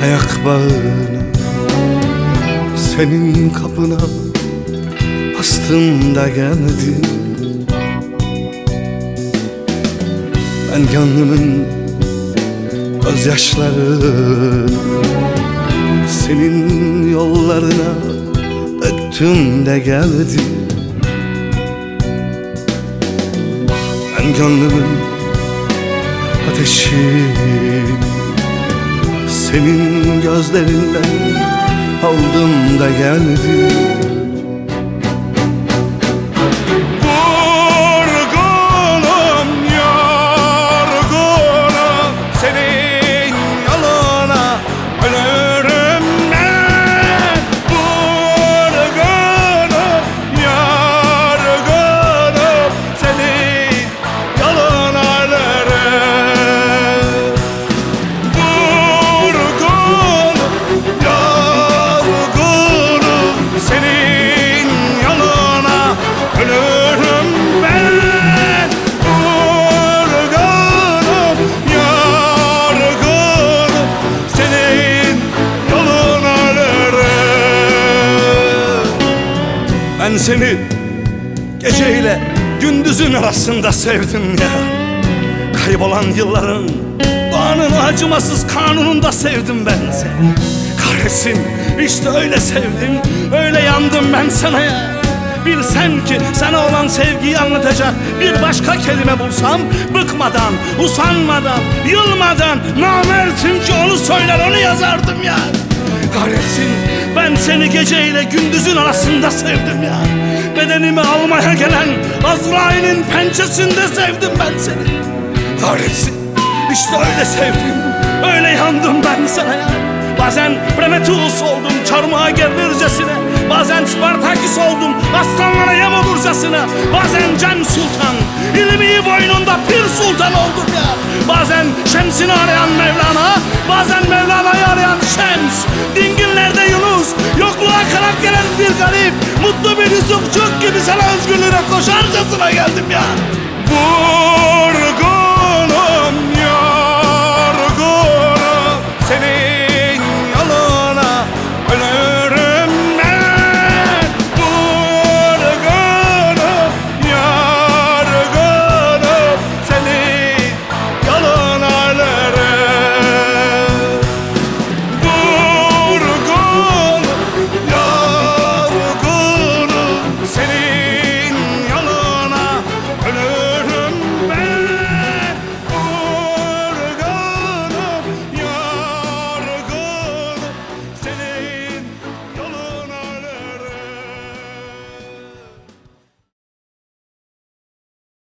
ayak bağını senin kapına bastım da geldim. Ben gönlümün gözyaşlarını senin yollarına döktüm de geldim. Ben gönlümün ateşini senin gözlerinden aldım da geldim. Ben seni geceyle gündüzün arasında sevdim ya. Kaybolan yılların doğanın acımasız kanununda sevdim ben seni. Kahretsin, işte öyle sevdim, öyle yandım ben sana ya. Bilsen ki sana olan sevgiyi anlatacak bir başka kelime bulsam, bıkmadan, usanmadan, yılmadan namertimce onu söyler, onu yazardım ya. Kahretsin, ben seni geceyle gündüzün arasında sevdim ya. Bedenimi almaya gelen Azrail'in pençesinde sevdim ben seni. Kahretsin, işte öyle sevdim, öyle yandım ben sana ya. Bazen Prometheus oldum çarmıha gerilircesine, bazen Spartaküs oldum aslanlara yem olurcasına, bazen Cem Sultan, ilmi boynunda Pir Sultan oldum ya. Bazen Şems'ini arayan Mevlana, bazen Mevlana'yı arayan Şems. Dingillerde Yunus, yokluğa karak gelen bir garip, mutlu bir Yusufçuk gibi sana özgürlüğüne koşarcasına geldim ya.